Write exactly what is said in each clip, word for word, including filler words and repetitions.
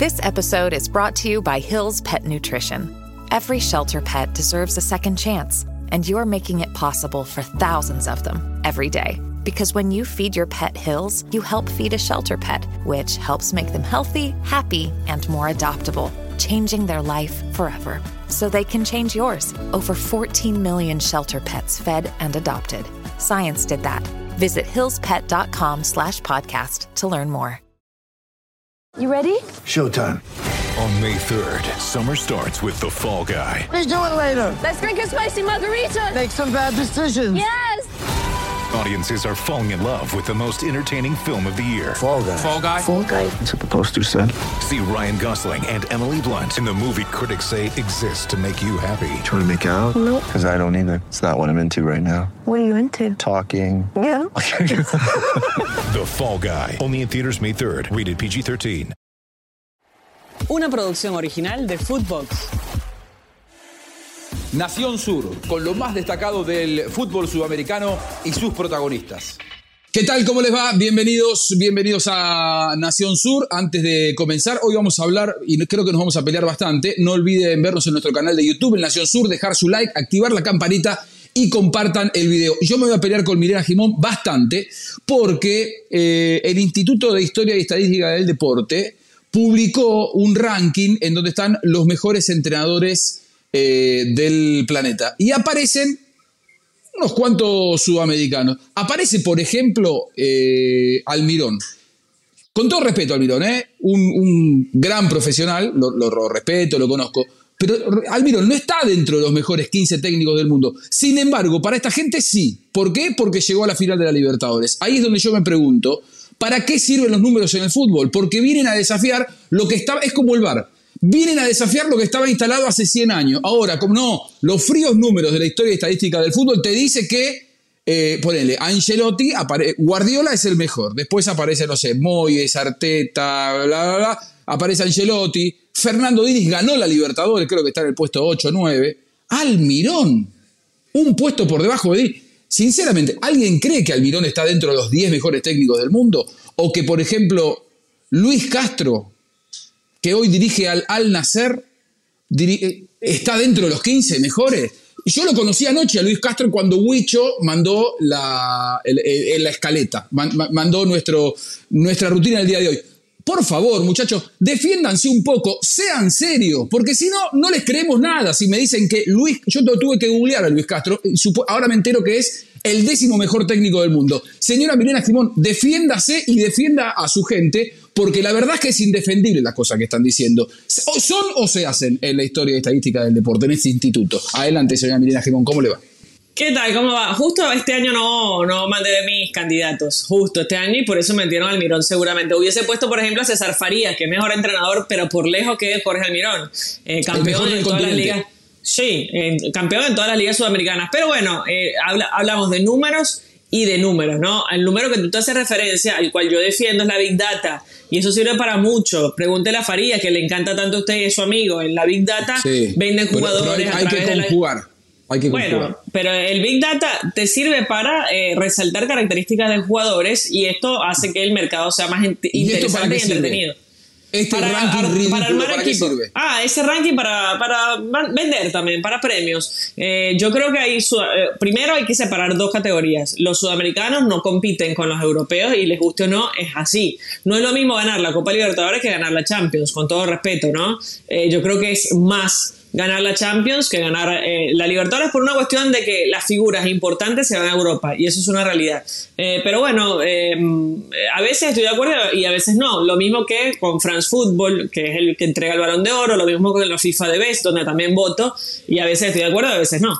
This episode is brought to you by Hill's Pet Nutrition. Every shelter pet deserves a second chance, and you're making it possible for thousands of them every day. Because when you feed your pet Hill's, you help feed a shelter pet, which helps make them healthy, happy, and more adoptable, changing their life forever. So they can change yours. Over fourteen million shelter pets fed and adopted. Science did that. Visit hillspet.com slash podcast to learn more. You ready? Showtime. On May third, summer starts with The Fall Guy. Let's do it later. Let's drink a spicy margarita. Make some bad decisions. Yes! Audiences are falling in love with the most entertaining film of the year. Fall Guy. Fall Guy? Fall Guy. That's what the poster said. See Ryan Gosling and Emily Blunt in the movie critics say exists to make you happy. Trying to make it out? Nope. Because I don't either. It's not what I'm into right now. What are you into? Talking. Yeah. The Fall Guy. Only in theaters May third. Rated P G thirteen. Una producción original de Footbox. Nación Sur, con lo más destacado del fútbol sudamericano y sus protagonistas. ¿Qué tal? ¿Cómo les va? Bienvenidos, bienvenidos a Nación Sur. Antes de comenzar, hoy vamos a hablar, y creo que nos vamos a pelear bastante. No olviden vernos en nuestro canal de YouTube, en Nación Sur, dejar su like, activar la campanita y compartan el video. Yo me voy a pelear con Milena Gimón bastante porque eh, el Instituto de Historia y Estadística del Deporte publicó un ranking en donde están los mejores entrenadores eh, del planeta. Y aparecen unos cuantos sudamericanos. Aparece, por ejemplo, eh, Almirón. Con todo respeto, Almirón, ¿eh? un, un gran profesional, lo, lo, lo respeto, lo conozco, pero Almirón no está dentro de los mejores quince técnicos del mundo. Sin embargo, para esta gente sí. ¿Por qué? Porque llegó a la final de la Libertadores. Ahí es donde yo me pregunto, ¿para qué sirven los números en el fútbol? Porque vienen a desafiar lo que estaba, es como el V A R, vienen a desafiar lo que estaba instalado hace cien años. Ahora, como no, los fríos números de la historia y estadística del fútbol te dice que, eh, ponele, Ancelotti, apare- Guardiola es el mejor, después aparece, no sé, Moyes, Arteta, bla, bla, bla, aparece Ancelotti, Fernando Diniz ganó la Libertadores, creo que está en el puesto ocho o nueve, Almirón, un puesto por debajo de Diniz. Sinceramente, ¿alguien cree que Almirón está dentro de los diez mejores técnicos del mundo? O que, por ejemplo, Luis Castro, que hoy dirige al Al-Nassr, diri- está dentro de los quince mejores. Yo lo conocí anoche a Luis Castro cuando Huicho mandó la, el, el, la escaleta, mandó nuestro, nuestra rutina del día de hoy. Por favor, muchachos, defiéndanse un poco, sean serios, porque si no, no les creemos nada. Si me dicen que Luis, yo tuve que googlear a Luis Castro, ahora me entero que es el décimo mejor técnico del mundo. Señora Milena Gimón, defiéndase y defienda a su gente, porque la verdad es que es indefendible las cosas que están diciendo. O son o se hacen en la historia y estadística del deporte, en este instituto. Adelante, señora Milena Gimón, ¿cómo le va? ¿Qué tal? ¿Cómo va? Justo este año no, no mandé de mis candidatos. Justo este año, y por eso metieron a Almirón seguramente. Hubiese puesto, por ejemplo, a César Farías, que es mejor entrenador, pero por lejos que Jorge Almirón. Eh, campeón en todas las ligas. Sí, eh, campeón en todas las ligas sudamericanas. Pero bueno, eh, habla, hablamos de números y de números, ¿no? El número que tú te haces referencia, al cual yo defiendo, es la Big Data. Y eso sirve para mucho. Pregúntele a Farías, que le encanta tanto a usted y a su amigo. En la Big Data sí, venden jugadores pero, pero hay, a través hay que conjugar. de la... Hay que bueno, conjugar. pero el Big Data te sirve para eh, resaltar características de jugadores, y esto hace que el mercado sea más int- interesante y, y entretenido. Este para, ranking ar, ridículo, para armar ¿para equipo. qué sirve? Ah, ese ranking para, para vender también, para premios. Eh, yo creo que hay, eh, primero hay que separar dos categorías. Los sudamericanos no compiten con los europeos, y les guste o no, es así. No es lo mismo ganar la Copa Libertadores que ganar la Champions, con todo respeto, ¿no? Eh, yo creo que es más ganar la Champions que ganar eh, la Libertadores, por una cuestión de que las figuras importantes se van a Europa, y eso es una realidad. Eh, pero bueno, eh, a veces estoy de acuerdo y a veces no. Lo mismo que con France Football, que es el que entrega el Balón de Oro, lo mismo con la FIFA de Best, donde también voto, y a veces estoy de acuerdo y a veces no.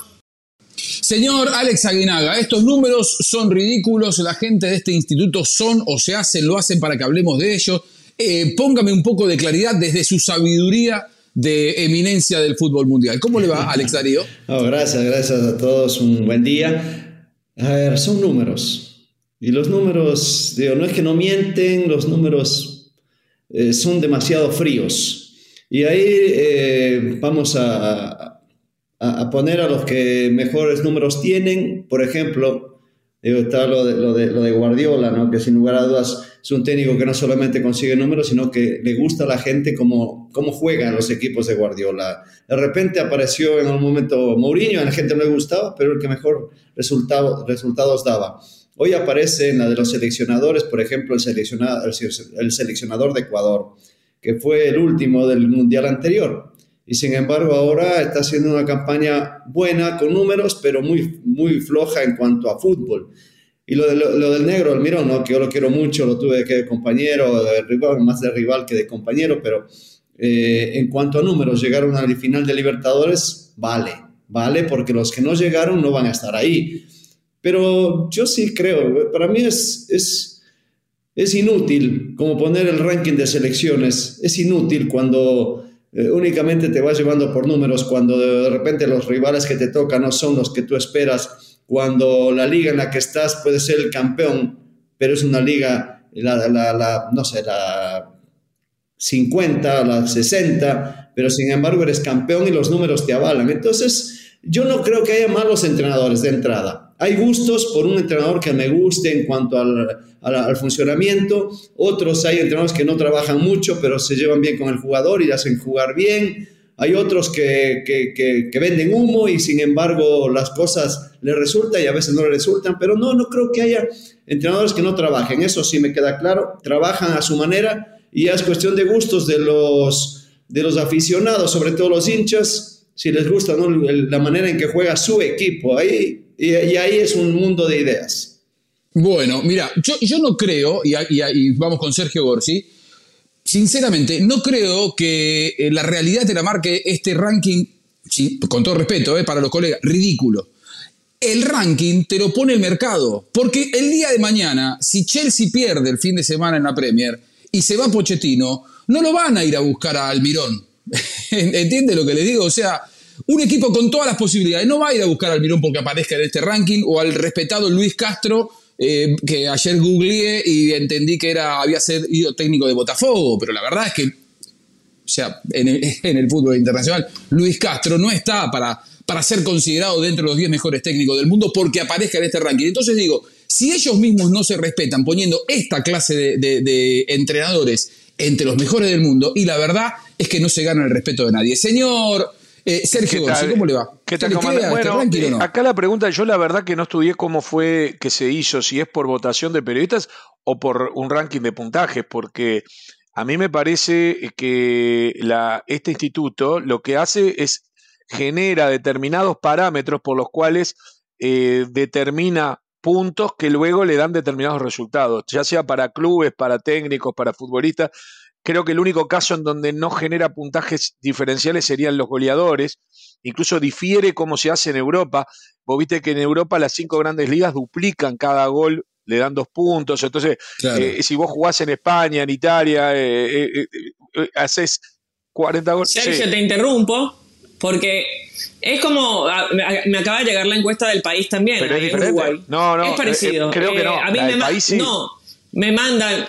Señor Alex Aguinaga, estos números son ridículos, la gente de este instituto son o se hacen, lo hacen para que hablemos de ellos. Eh, póngame un poco de claridad desde su sabiduría de eminencia del fútbol mundial. ¿Cómo le va, Alex Darío? Oh, gracias, gracias a todos, un buen día. A ver, son números. Y los números, digo, no es que no mienten, los números eh, son demasiado fríos. Y ahí eh, vamos a, a, a poner a los que mejores números tienen. Por ejemplo, Digo, está lo de, lo, de, lo de Guardiola, ¿no? Que sin lugar a dudas es un técnico que no solamente consigue números, sino que le gusta a la gente cómo, cómo juegan los equipos de Guardiola. De repente apareció en un momento Mourinho, a la gente no le gustaba, pero el que mejor resultado, resultados daba. Hoy aparece en la de los seleccionadores, por ejemplo, el seleccionador, el seleccionador de Ecuador, que fue el último del Mundial anterior. Y sin embargo ahora está haciendo una campaña buena con números, pero muy, muy floja en cuanto a fútbol. Y lo, de, lo, lo del negro Almirón, ¿no? Que yo lo quiero mucho, lo tuve que de compañero, de rival, más de rival que de compañero, pero eh, en cuanto a números, llegaron a la final de Libertadores, vale, vale, porque los que no llegaron no van a estar ahí. Pero yo sí creo, para mí es... es Es inútil como poner el ranking de selecciones, es inútil cuando eh, únicamente te vas llevando por números, cuando de repente los rivales que te tocan no son los que tú esperas, cuando la liga en la que estás puede ser el campeón, pero es una liga, la, la, la, no sé, la cincuenta, la sesenta, pero sin embargo eres campeón y los números te avalan. Entonces, yo no creo que haya malos entrenadores de entrada. Hay gustos por un entrenador que me guste en cuanto al, al, al funcionamiento. Otros hay entrenadores que no trabajan mucho, pero se llevan bien con el jugador y le hacen jugar bien. Hay otros que, que, que, que venden humo y sin embargo las cosas les resultan y a veces no les resultan. Pero no, no creo que haya entrenadores que no trabajen. Eso sí me queda claro. Trabajan a su manera y es cuestión de gustos de los, de los aficionados, sobre todo los hinchas, si les gusta, ¿no?, la manera en que juega su equipo. Ahí... Y, y ahí es un mundo de ideas. Bueno, mira, yo, yo no creo, y, y, y vamos con Sergio Gorsi, sinceramente, no creo que la realidad te la marque este ranking, sí, con todo respeto, eh, para los colegas, ridículo. El ranking te lo pone el mercado, porque el día de mañana, si Chelsea pierde el fin de semana en la Premier y se va Pochettino, no lo van a ir a buscar a Almirón. ¿Entiendes lo que le digo? O sea... Un equipo con todas las posibilidades no va a ir a buscar al Almirón porque aparezca en este ranking o al respetado Luis Castro, eh, que ayer googleé y entendí que era, había sido técnico de Botafogo, pero la verdad es que, o sea, en el, en el fútbol internacional, Luis Castro no está para, para ser considerado dentro de los diez mejores técnicos del mundo porque aparezca en este ranking. Entonces digo, si ellos mismos no se respetan poniendo esta clase de, de, de entrenadores entre los mejores del mundo, y la verdad es que no se gana el respeto de nadie. Señor... Eh, Sergio Gorsi, ¿cómo le va? ¿Qué tal, comandante? Bueno, este eh, no? Acá la pregunta, yo la verdad que no estudié cómo fue que se hizo, si es por votación de periodistas o por un ranking de puntajes, porque a mí me parece que la, este instituto lo que hace es genera determinados parámetros por los cuales eh, determina puntos que luego le dan determinados resultados, ya sea para clubes, para técnicos, para futbolistas. Creo que el único caso en donde no genera puntajes diferenciales serían los goleadores. Incluso difiere cómo se hace en Europa. Vos viste que en Europa las cinco grandes ligas duplican cada gol, le dan dos puntos. Entonces, claro. eh, si vos jugás en España, en Italia, eh, eh, eh, haces cuarenta goles. Sergio, sí. Te interrumpo, porque es como, me acaba de llegar la encuesta del país también. Pero es diferente. Uruguay. No, no. Es parecido. Eh, creo eh, que no. A mí la me, del ma- país, sí. no, me mandan...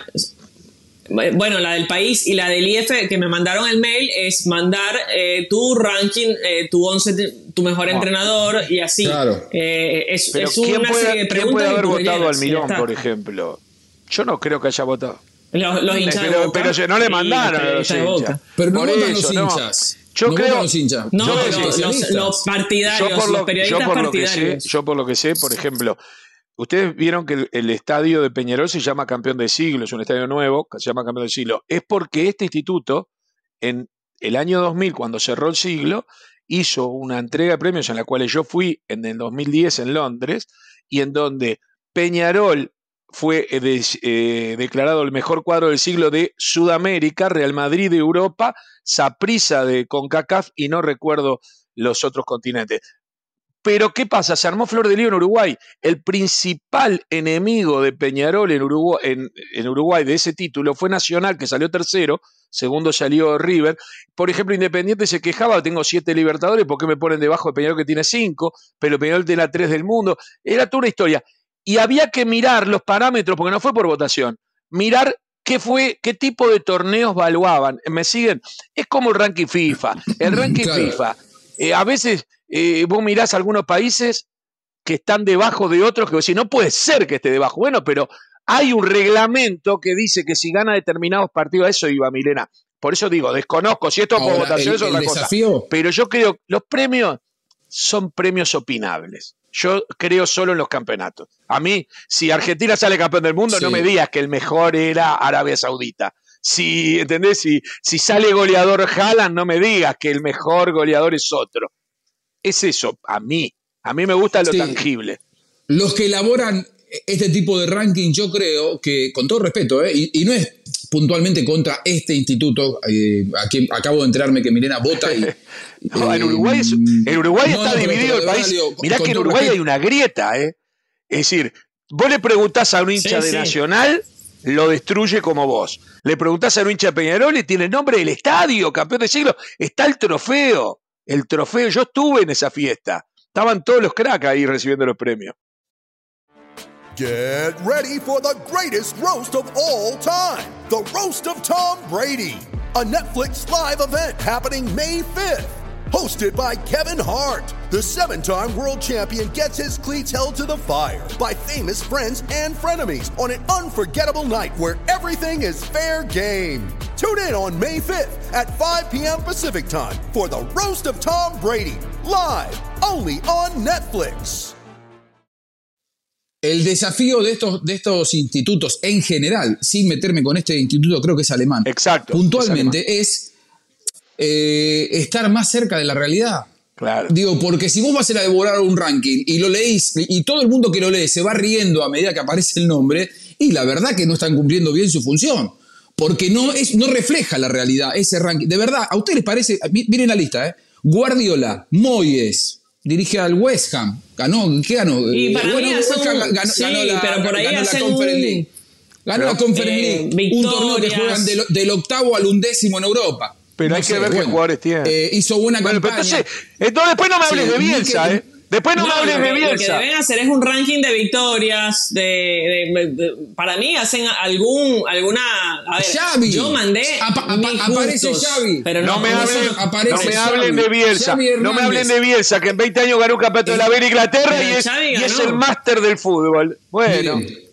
Bueno, la del país y la del I F que me mandaron el mail es mandar eh, tu ranking, eh, tu once, tu mejor entrenador y así. Claro. Eh, es, Pero es una puede, serie de preguntas. ¿quién puede haber votado al Almirón, por ejemplo? Yo no creo que haya votado. Los, los hinchas pero, de Boca. Pero no le mandaron a los hinchas. Pero no por votan eso, los no. hinchas. Yo no creo. Los hinchas. No, yo pero los, los partidarios, yo por lo, los periodistas yo por partidarios. Lo que sé, yo por lo que sé, por ejemplo, ustedes vieron que el, el estadio de Peñarol se llama Campeón del Siglo, es un estadio nuevo que se llama Campeón del Siglo. Es porque este instituto, en el año dos mil, cuando cerró el siglo, hizo una entrega de premios en la cual yo fui en el dos mil diez en Londres, y en donde Peñarol fue eh, de, eh, declarado el mejor cuadro del siglo de Sudamérica, Real Madrid de Europa, Saprissa de CONCACAF y no recuerdo los otros continentes. Pero ¿qué pasa? Se armó flor de lío en Uruguay. El principal enemigo de Peñarol en Uruguay, en, en Uruguay de ese título fue Nacional, que salió tercero, segundo salió River. Por ejemplo, Independiente se quejaba, tengo siete Libertadores, ¿por qué me ponen debajo de Peñarol que tiene cinco? Pero Peñarol tiene tres del mundo. Era toda una historia. Y había que mirar los parámetros, porque no fue por votación, mirar qué fue, qué tipo de torneos valuaban. ¿Me siguen? Es como el ranking FIFA. El ranking claro. FIFA, eh, a veces... Eh, vos mirás algunos países, que están debajo de otros que vos decís, no puede ser que esté debajo. Bueno, pero hay un reglamento que dice que si gana determinados partidos, a eso iba Milena. Por eso digo, desconozco, si esto es por votación es otra cosa. Pero yo creo, los premios son premios opinables. Yo creo solo en los campeonatos. A mí, si Argentina sale campeón del mundo, sí. no me digas que el mejor era Arabia Saudita. Si, ¿entendés? Si, si sale goleador Haaland, no me digas que el mejor goleador es otro. Es eso, a mí. A mí me gusta lo sí. tangible. Los que elaboran este tipo de ranking, yo creo que, con todo respeto, ¿eh? y, y no es puntualmente contra este instituto, eh, aquí acabo de enterarme que Milena vota y... no, en Uruguay, es, en Uruguay no, está no, dividido el país. Digo, Mirá que en Uruguay respeto. Hay una grieta, ¿eh? Es decir, vos le preguntás a un hincha sí, de sí. Nacional, lo destruye como vos. Le preguntás a un hincha de Peñarol y tiene el nombre del estadio, campeón de siglo. Está el trofeo, el trofeo. Yo estuve en esa fiesta. Estaban todos los cracks ahí recibiendo los premios. Get ready for the greatest roast of all time. The Roast of Tom Brady. A Netflix live event happening May fifth. Hosted by Kevin Hart. The seven-time world champion gets his cleats held to the fire by famous friends and frenemies on an unforgettable night where everything is fair game. Tune in on May fifth at five p.m. Pacific time for the Roast of Tom Brady. Live, only on Netflix. El desafío de estos, de estos institutos en general, sin meterme con este instituto, creo que es alemán. Exacto. Puntualmente es, alemán. es eh, estar más cerca de la realidad. Claro. Digo, porque si vos vas a elaborar un ranking y lo leís, y todo el mundo que lo lee se va riendo a medida que aparece el nombre, y la verdad que no están cumpliendo bien su función. Porque no, es, no refleja la realidad ese ranking. De verdad, ¿a ustedes les parece? Miren la lista, ¿eh? Guardiola, Moyes, dirige al West Ham. Ganó, ¿qué ganó? Y para bueno, mí West Ham un... ganó, sí, ganó la, pero por ahí ganó hacen la Conference League. Ganó pero, la Conference eh, League. Un torneo que juegan del, del octavo al undécimo en Europa. Pero no hay sé, que ver bueno, qué jugadores tiene. Eh, hizo buena bueno, campaña. Entonces, entonces, después no me hables sí, de Bielsa, ¿eh? Después no, no me hables de Bielsa. Lo que deben hacer es un ranking de victorias. De, de, de, para mí hacen algún alguna. A ver, Xavi. Yo mandé. Apa, apa, aparece Xavi. Pero no, no me hablen, aparece no me hablen de Bielsa. No me hablen de Bielsa, que en veinte años ganó un campeonato de la B en Inglaterra y es, y es el máster del fútbol. Bueno. Miren.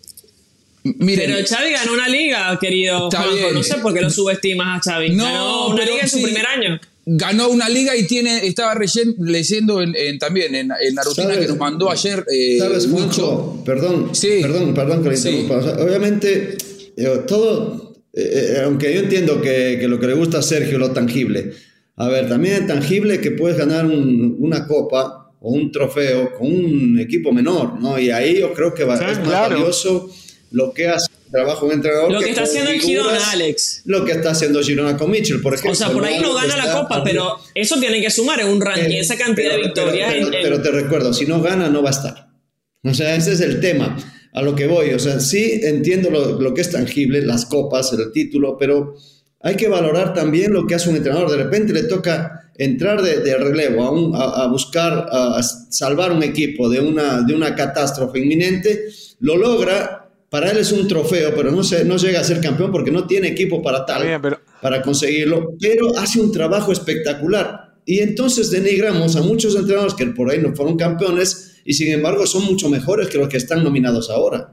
Miren, pero Xavi ganó una liga, querido Juanjo. No sé por qué lo subestimas a Xavi. No, ganó una liga en su sí. primer año. Ganó una liga y tiene estaba relleno, leyendo en, en, también en, en la rutina ¿Sabes? que nos mandó ayer. Eh, ¿Sabes, Juanjo? Perdón, sí. perdón, perdón que le interrumpa. Sí. O sea, obviamente, eh, todo, eh, aunque yo entiendo que, que lo que le gusta a Sergio lo tangible. A ver, también es tangible que puedes ganar un, una copa o un trofeo con un equipo menor, ¿no? Y ahí yo creo que va, sí, es más claro. valioso lo que hace el trabajo de entrenador. Lo que, que está haciendo el Girona, Alex. Lo que está haciendo Girona con Mitchell, por ejemplo. O sea, por ahí no gana la copa, pero eso tiene que sumar en un ranking, eh, esa cantidad pero, de victorias. Pero, pero, en, pero te recuerdo, si no gana, no va a estar. O sea, ese es el tema a lo que voy. O sea, sí entiendo lo, lo que es tangible, las copas, el título, pero hay que valorar también lo que hace un entrenador. De repente le toca entrar de, de relevo a, un, a, a buscar, a, a salvar un equipo de una, de una catástrofe inminente, lo logra. Para él es un trofeo, pero no, se, no llega a ser campeón porque no tiene equipo para tal, bien, pero... para conseguirlo, pero hace un trabajo espectacular. Y entonces denigramos a muchos entrenadores que por ahí no fueron campeones y sin embargo son mucho mejores que los que están nominados ahora.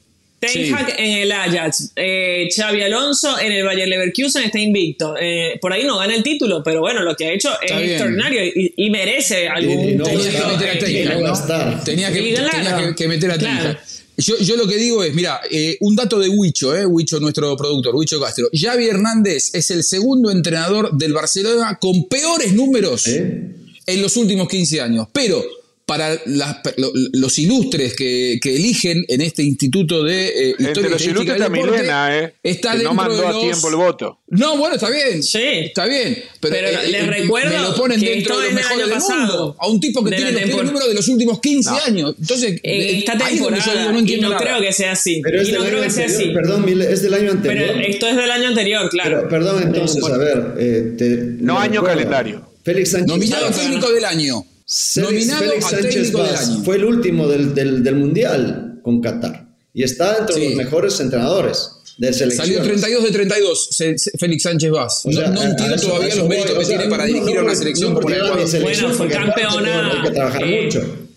Ten Hag sí. en el Ajax, eh, Xabi Alonso en el Bayer Leverkusen está invicto. Eh, por ahí no gana el título, pero bueno, lo que ha hecho está es bien. extraordinario y, y merece algún... Y, y no tenía que meter a Ten Hag, ¿no? Tenía que, tenía que, que meter a Ten Hag. Claro. Yo, yo lo que digo es, mira, eh, un dato de Huicho, eh, Huicho, nuestro productor, Huicho Castro. Xavi Hernández es el segundo entrenador del Barcelona con peores números ¿Eh? en los últimos quince años. Pero para las, lo, los ilustres que, que eligen en este instituto de eh, historia Entre los ilustres está Milena, ¿eh? Está que no mandó de los... a tiempo el voto. No, bueno, está bien. Sí. Está bien. Pero, pero eh, les eh, recuerdo me lo ponen que dentro de los mejores del pasado, mundo. A un tipo que tiene los peores números de los últimos quince no. años. Entonces, eh, esta temporada, yo digo, no y no nada. creo que sea así. Pero y no creo que anterior, sea así. Perdón, es del año anterior. Pero esto es del año anterior, claro. Pero, perdón, entonces, a ver. Eh, te, no año recuerdo. calendario. Félix Sánchez. Nominado a técnico del año. Nominado Félix a Sánchez técnico Vaz del año. Fue el último del, del, del Mundial con Qatar. Y está entre sí. los mejores entrenadores de selección. Salió treinta y dos de treinta y dos, Félix Sánchez Vaz. O sea, no, no entiendo eso, todavía los méritos que o sea, tiene para dirigir no, a una selección no, como la Ecuador. Bueno, fue campeona. Hay que trabajar eh, mucho.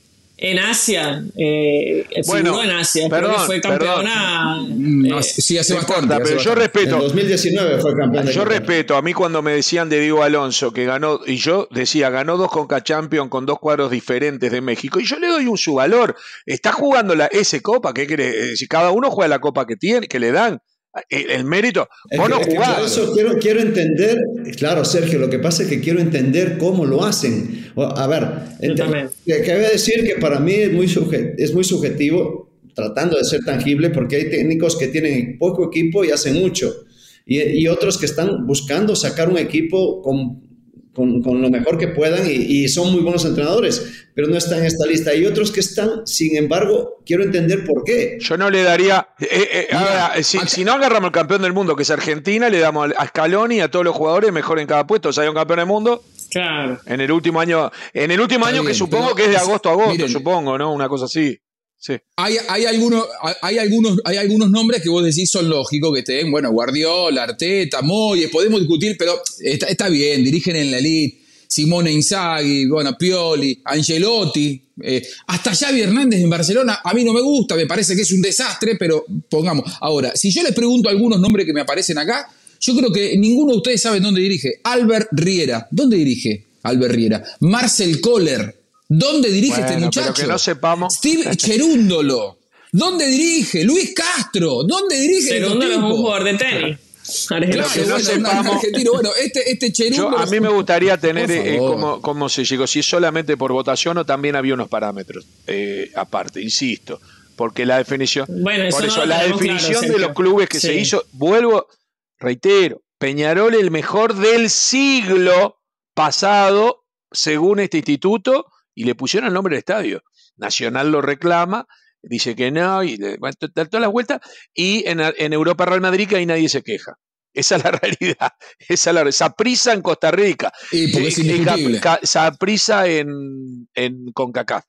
En Asia, eh, bueno, figuró en Asia, perdón, creo que fue campeona. No, Eh, sí, hace no bastante. importa, hace pero yo bastante. respeto. En dos mil diecinueve fue campeón de Yo Copa. respeto, a mí cuando me decían de Diego Alonso que ganó, y yo decía, ganó dos Conca Champions con dos cuadros diferentes de México, y yo le doy un su valor. Está jugando la ese Copa, ¿qué quiere? Si cada uno juega la Copa que tiene, que le dan, el, el mérito, Es vos que- no es que por jugás. eso quiero, quiero entender, claro, Sergio, lo que pasa es que quiero entender cómo lo hacen. O- A ver, ent- también. que cabe decir que para mí es muy, suje- es muy subjetivo, tratando de ser tangible, porque hay técnicos que tienen poco equipo y hacen mucho, y, y otros que están buscando sacar un equipo con, con, con lo mejor que puedan y, y son muy buenos entrenadores, pero no están en esta lista. Hay otros que están, sin embargo, quiero entender por qué. Yo no le daría. eh, eh, Mira, ahora, si, acá- si no agarramos el campeón del mundo, que es Argentina, le damos a Scaloni y a todos los jugadores mejor en cada puesto. O sea, hay un campeón del mundo Claro. en el último año. En el último Está año que bien, supongo pero- que es de agosto a agosto, miren. supongo, ¿no? Una cosa así. Sí. Hay, hay, algunos, hay, algunos, hay algunos nombres que vos decís son lógicos que estén, bueno, Guardiola, Arteta, Moyes, podemos discutir, pero está, está bien, dirigen en la elite. Simone Inzaghi, bueno, Pioli, Ancelotti, eh, hasta Xavi Hernández en Barcelona, a mí no me gusta, me parece que es un desastre, pero pongamos. Ahora, si yo les pregunto algunos nombres que me aparecen acá, yo creo que ninguno de ustedes sabe dónde dirige. Albert Riera, ¿dónde dirige Albert Riera? Marcel Kohler, ¿dónde dirige Bueno, este pero muchacho? que no sepamos. Steve Cherúndolo, ¿dónde dirige? Luis Castro, ¿dónde dirige? Segundo estos es un tipos? jugador de tenis. Claro, que no bueno, un sepamos- argentino. Bueno, este, este Yo, Cherúndolo. a mí me gustaría tener Por eh, favor. cómo, cómo se llegó, si es solamente por votación o también había unos parámetros eh, aparte, insisto, porque la definición, Bueno, eso por no eso lo la tenemos definición claro, de Sergio. los clubes que Sí. se hizo, vuelvo, reitero, Peñarol el mejor del siglo pasado, según este instituto, y le pusieron el nombre del estadio. Nacional lo reclama, dice que no, y le- bueno, da todas las vueltas, y en, en Europa Real Madrid que ahí nadie se queja. Esa es la realidad. Esa es la Saprissa en Costa Rica. Y porque es Eh, eh, indiscutible. Ca- Ca- Saprissa en, en CONCACAF.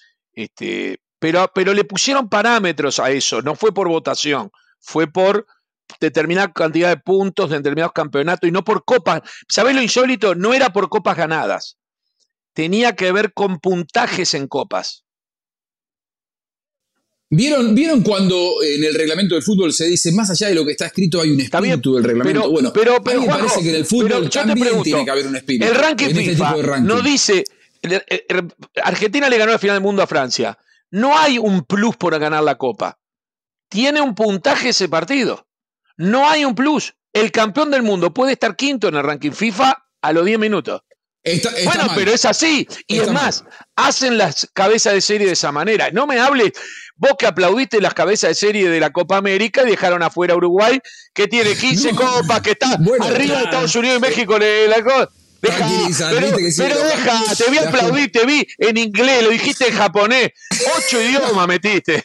Este, pero, pero le pusieron parámetros a eso, no fue por votación, fue por determinada cantidad de puntos de determinados campeonatos y no por copas. ¿Sabés lo insólito? No era por copas ganadas. Tenía que ver con puntajes en copas. ¿Vieron, ¿Vieron cuando en el reglamento del fútbol se dice más allá de lo que está escrito hay un Está bien, espíritu del reglamento? pero, bueno, pero, a pero, mí me Juanjo, parece que en el pero fútbol yo te también pregunto, tiene que haber un espíritu. El ranking en este FIFA tipo de ranking. no dice, eh, eh, Argentina le ganó la final del mundo a Francia. No hay un plus por ganar la Copa. Tiene un puntaje ese partido. No hay un plus. El campeón del mundo puede estar quinto en el ranking FIFA a los diez minutos. Está, está Bueno, mal. pero es así. Y Está es más, mal. hacen las cabezas de serie de esa manera. No me hables, vos que aplaudiste las cabezas de serie de la Copa América y dejaron afuera a Uruguay, que tiene quince No. copas, que está Bueno, arriba claro. de Estados Unidos y México. Le, la, co- deja, Tranquiliza, pero, viste que sí, pero la- deja, te vi la- aplaudir, te vi en inglés, lo dijiste en japonés. Ocho idiomas metiste.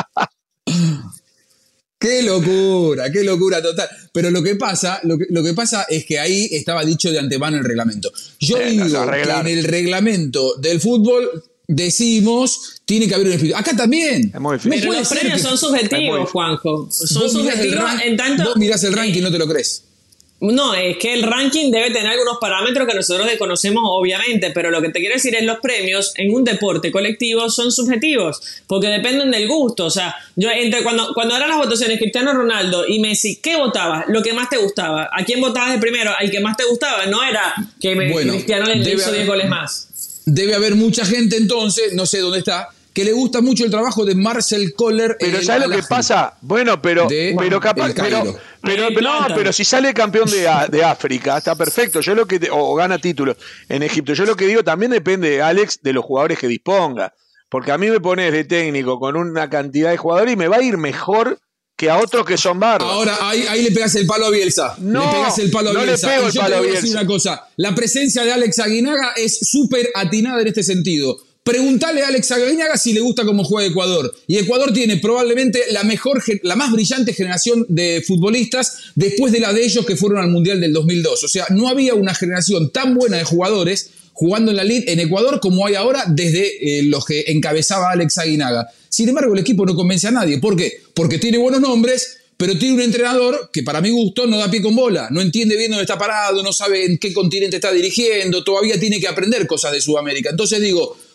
Qué locura, qué locura total. Pero lo que pasa, lo que, lo que pasa es que ahí estaba dicho de antemano el reglamento. Yo Eh, digo lo que arreglaron. en el reglamento del fútbol decimos tiene que haber un espíritu. Acá también. Es muy difícil. Pero puede los ser premios que- son Es muy subjetivos, difícil. Juanjo. Son Vos mirás el subjetivos ran- en tanto. Vos mirás el ranking y no te lo crees. No, es que el ranking debe tener algunos parámetros que nosotros desconocemos, obviamente, pero lo que te quiero decir es los premios en un deporte colectivo son subjetivos, porque dependen del gusto. O sea, yo entre cuando, cuando eran las votaciones Cristiano Ronaldo y Messi, ¿qué votabas? Lo que más te gustaba. ¿A quién votabas de primero? Al que más te gustaba. No era que me- Bueno, Cristiano le debe hizo haber- diez goles más. Debe haber mucha gente entonces, no sé dónde está, que le gusta mucho el trabajo de Marcel Kohler. Pero el ¿sabes lo que Al-Ahly. pasa? Bueno, pero, De pero capaz, el pero, Cairo. pero, Ahí pero, no, plantan. pero si sale campeón de, A- de África, está perfecto. Yo lo que te- o, o gana títulos en Egipto. Yo lo que digo también depende, Alex, de los jugadores que disponga. Porque a mí me pones de técnico con una cantidad de jugadores y me va a ir mejor que a otros que son bárbaros. Ahora, ahí, ahí le pegas el palo a Bielsa. No, le pegas el palo a no le Bielsa. pego Y el yo palo te a voy a decir Bielsa. una cosa. La presencia de Alex Aguinaga es súper atinada en este sentido. Preguntale a Alex Aguinaga si le gusta cómo juega Ecuador. Y Ecuador tiene probablemente la mejor, gen- la más brillante generación de futbolistas después de la de ellos que fueron al Mundial del dos mil dos. O sea, no había una generación tan buena de jugadores jugando en la Liga en Ecuador como hay ahora desde eh, los que encabezaba Alex Aguinaga. Sin embargo, el equipo no convence a nadie. ¿Por qué? Porque tiene buenos nombres, pero tiene un entrenador que para mi gusto no da pie con bola, no entiende bien dónde está parado, no sabe en qué continente está dirigiendo, todavía tiene que aprender cosas de Sudamérica. Entonces digo,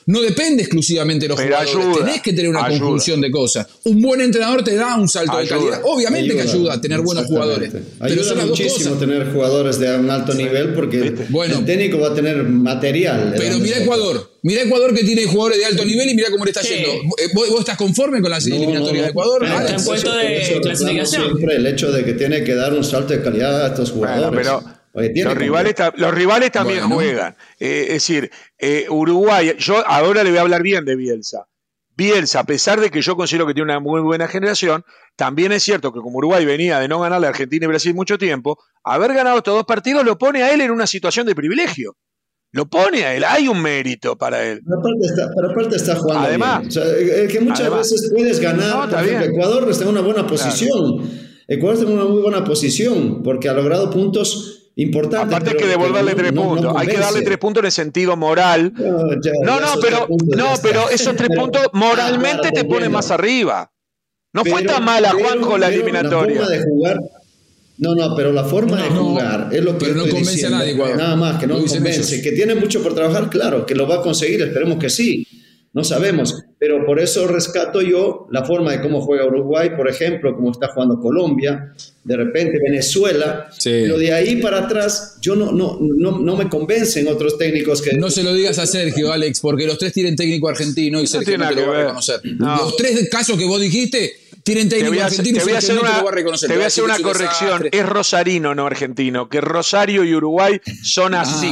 no depende exclusivamente de los Pero jugadores. ayuda, Tenés que tener una ayuda. conjunción de cosas. Un buen entrenador te da un salto Ayuda. de calidad. Obviamente Ayuda, que ayuda a tener buenos jugadores. exactamente. Pero Ayuda son las dos muchísimo cosas. tener jugadores de un alto nivel porque Bueno. el técnico va a tener material. de Pero donde mira sacar. Ecuador. Mira Ecuador que tiene jugadores de alto nivel y mira cómo le está Sí. yendo. ¿Vos, vos estás conforme con las No, eliminatorias no, no. de Ecuador? Pero Alex? Está en puesto eso- de eso reclamo clasificación. Siempre el hecho de que tiene que dar un salto de calidad a estos Bueno, jugadores. pero Oye, tiene los que- rivales, ta- los rivales también Bueno. juegan. Eh, es decir, eh, Uruguay, yo ahora le voy a hablar bien de Bielsa. Bielsa, a pesar de que yo considero que tiene una muy buena generación, también es cierto que como Uruguay venía de no ganarle a Argentina y Brasil mucho tiempo, haber ganado estos dos partidos lo pone a él en una situación de privilegio. Lo pone a él, hay un mérito para él. Pero aparte está, pero aparte está jugando Además, bien. O sea, eh, que muchas además. veces puedes ganar. No, está por ejemplo, bien. Ecuador está en una buena posición. Ecuador está en una muy buena posición porque ha logrado puntos importantes. Aparte hay pero que devolverle no- tres no- no puntos. hay que darle convence. tres puntos en el sentido moral. No, ya- No, ya no, esos pero, tres puntos ya no, está. pero esos tres Pero- puntos moralmente Ah, te claro, ponen entiendo. más arriba. No fue Pero- tan mala, pero- Juanjo, la pero eliminatoria. La forma de jugar. No, no, pero la forma No, de no, jugar es lo que pero no estoy convence a diciendo. nadie, Ecuador. Nada más, que no Lo dicen convence. ellos. Que tiene mucho por trabajar, claro, que lo va a conseguir, esperemos que sí. No sabemos, pero por eso rescato yo la forma de cómo juega Uruguay, por ejemplo, cómo está jugando Colombia, de repente Venezuela, Sí. pero de ahí para atrás yo no, no, no, no me convencen otros técnicos que... No se lo digas a Sergio, Alex, porque los tres tienen técnico argentino y Sergio tiene no te nada lo que va a ver. reconocer. No. Los tres casos que vos dijiste tienen Te técnico voy a hacer, argentino te voy a y Sergio hacer no te una, lo va a reconocer. te voy a hacer una decir que es un corrección. desastre. Es rosarino, no argentino. Que Rosario y Uruguay son así.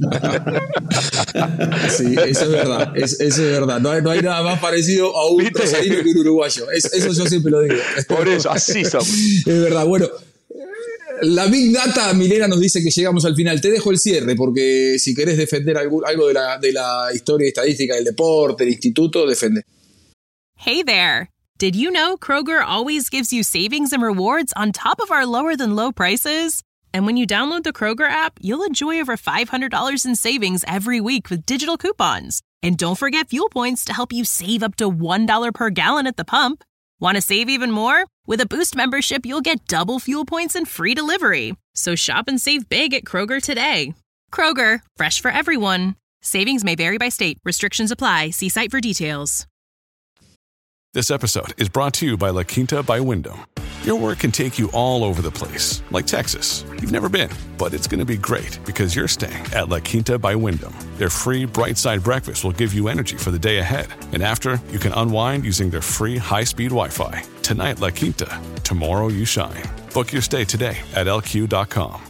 Sí, eso es verdad. Es, eso es verdad. No hay, no hay nada más parecido a un ¿Viste? rosarino que un uruguayo. Es- eso yo siempre lo digo. Por eso, así somos. Es verdad. Bueno, la Big Data, Milena, nos dice que llegamos al final. Te dejo el cierre, porque si querés defender algo, algo de, la, de la historia y estadística del deporte, del instituto, defende. Hey there. Did you know Kroger always gives you savings and rewards on top of our lower than low prices? And when you download the Kroger app, you'll enjoy over five hundred dollars in savings every week with digital coupons. And don't forget fuel points to help you save up to one dollar per gallon at the pump. Want to save even more? With a Boost membership, you'll get double fuel points and free delivery. So shop and save big at Kroger today. Kroger, fresh for everyone. Savings may vary by state. Restrictions apply. See site for details. This episode is brought to you by La Quinta by Wyndham. Your work can take you all over the place, like Texas. You've never been, but it's going to be great because you're staying at La Quinta by Wyndham. Their free Bright Side breakfast will give you energy for the day ahead. And after, you can unwind using their free high-speed Wi-Fi. Tonight, La Quinta. Tomorrow, you shine. Book your stay today at L Q dot com.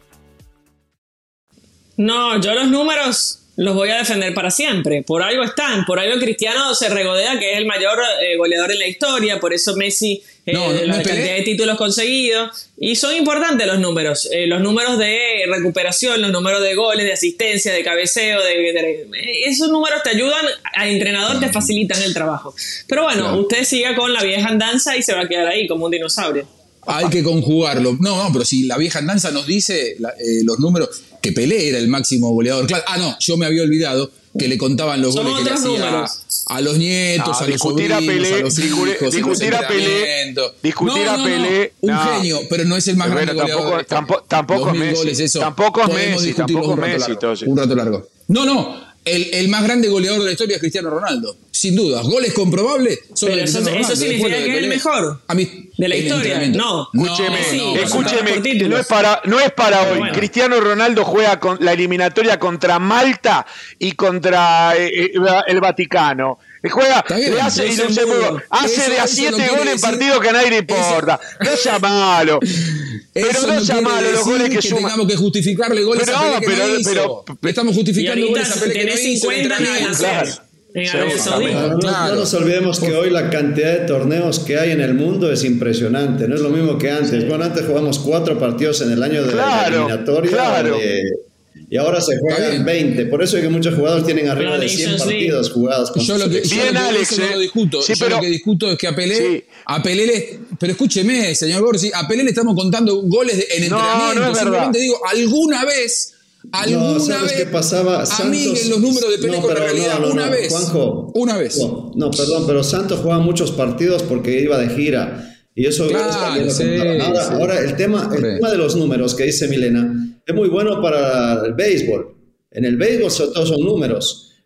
No, yo los números los voy a defender para siempre. Por algo están. Por algo Cristiano se regodea que es el mayor eh, goleador en la historia. Por eso Messi, eh, No, no, la no cantidad peleé. de títulos conseguidos. Y son importantes los números. Eh, los números de recuperación, los números de goles, de asistencia, de cabeceo. De, de- esos números te ayudan al entrenador, te facilitan el trabajo. Pero bueno, Claro. usted siga con la vieja andanza y se va a quedar ahí como un dinosaurio. Hay que conjugarlo. No, no, pero si la vieja andanza nos dice la- eh, los números, que Pelé era el máximo goleador. Claro, ah, no, yo me había olvidado que le contaban los Son goles que le otros hacía números. a los nietos, No, a los discutir a sobrinos, Pelé, a los discu- hijos, en los discutir a Pelé, entrenamientos. discutir No, a no, no, Pelé, un no. genio, pero no es el más Pero grande tampoco- goleador. tampoco- tampoco Dos es mil Messi. goles, eso. Tampoco es Podemos Messi, discutirlo tampoco un rato es Messi, largo, entonces. un rato largo. No, no. El, el más grande goleador de la historia es Cristiano Ronaldo. Sin duda. Goles comprobables. Solo Pero de eso, Cristiano eso Ronaldo, significa después lo de que es el Pelé. mejor A mí, de la el historia. entrenamiento. No. Escúcheme, Sí, escúcheme, por títulos. no es para, no es para hoy. Bueno. Cristiano Ronaldo juega con la eliminatoria contra Malta y contra eh, eh, el Vaticano. Juega, Está bien, le hace, y Luxemburgo. Luxemburgo, hace Eso- de a eso no siete quiere goles en decir- partidos que a nadie le importa. No sea malo. Pero Eso no no sea quiere malo los decir goles que, que suman. tengamos que justificarle goles Pero a Pelé no, que pero- no hizo. pero- Le estamos Y justificando ahorita goles a Pelé que no tenés hizo. cincuenta nada que entrenamiento. hacer en Arabia Seguramente. Saudita. No, Claro. no nos olvidemos que hoy la cantidad de torneos que hay en el mundo es impresionante, no es lo mismo que antes. Bueno, antes jugamos cuatro partidos en el año de la Claro, eliminatoria claro. de- y ahora se Está juegan bien. veinte. Por eso es que muchos jugadores tienen arriba La de cien Nations League. partidos jugados con Yo su lo que, yo selección. lo Bien, que- Alex, eso no eh. lo discuto. Sí, Yo pero- lo que discuto es que a Pelé, Sí. a Pelé le, pero escúcheme, señor Gorsi, a Pelé le estamos contando goles de- en No, entrenamiento. no es Simplemente verdad. digo, alguna vez, alguna No, ¿sabes vez, qué pasaba? Santos- amiguen los números de Pelé No, con la pero realidad. no, no, una no, vez. Juanjo. Una vez. No, no, perdón, pero Santos jugaba muchos partidos porque iba de gira. Y eso Claro, también lo sí, contaban. ahora, sí. ahora el tema, el Sí. tema de los números que dice Milena es muy bueno para el béisbol. En el béisbol sobre todo son números.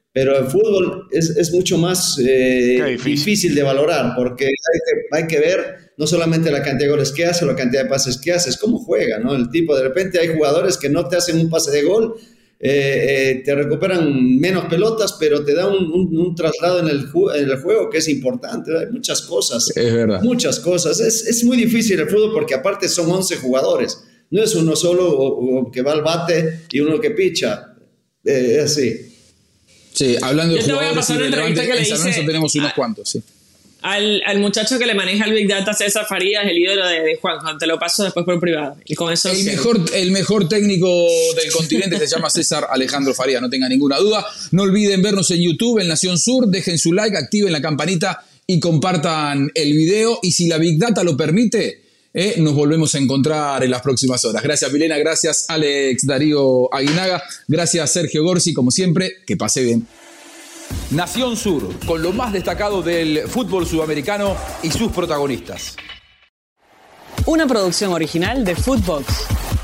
pero el fútbol es, es mucho más eh, difícil. difícil de valorar, porque hay que, hay que ver no solamente la cantidad de goles que hace, la cantidad de pases que hace, es cómo juega, ¿no? El tipo, de repente hay jugadores que no te hacen un pase de gol, eh, eh, te recuperan menos pelotas, pero te da un, un, un traslado en el, en el juego que es importante. Hay muchas cosas, es verdad. muchas cosas. Es, es muy difícil el fútbol porque aparte son once jugadores, no es uno solo o, o que va al bate y uno que picha, eh, es así. Sí, hablando de Yo te voy a jugadores pasar una entrevista que le en San Lorenzo hice tenemos unos a- cuantos, sí. Al, al muchacho que le maneja el Big Data, César Farías, el ídolo de, de Juan. Te lo paso después por privado. Y con eso El cierro. mejor, el mejor técnico del continente se llama César Alejandro Farías, no tenga ninguna duda. No olviden vernos en YouTube, en Nación Sur, dejen su like, activen la campanita y compartan el video. Y si la Big Data lo permite, eh, nos volvemos a encontrar en las próximas horas. Gracias, Milena, gracias, Alex Darío Aguinaga, gracias, Sergio Gorsi, como siempre, que pase bien. Nación Sur, con lo más destacado del fútbol sudamericano y sus protagonistas. Una producción original de Footbox.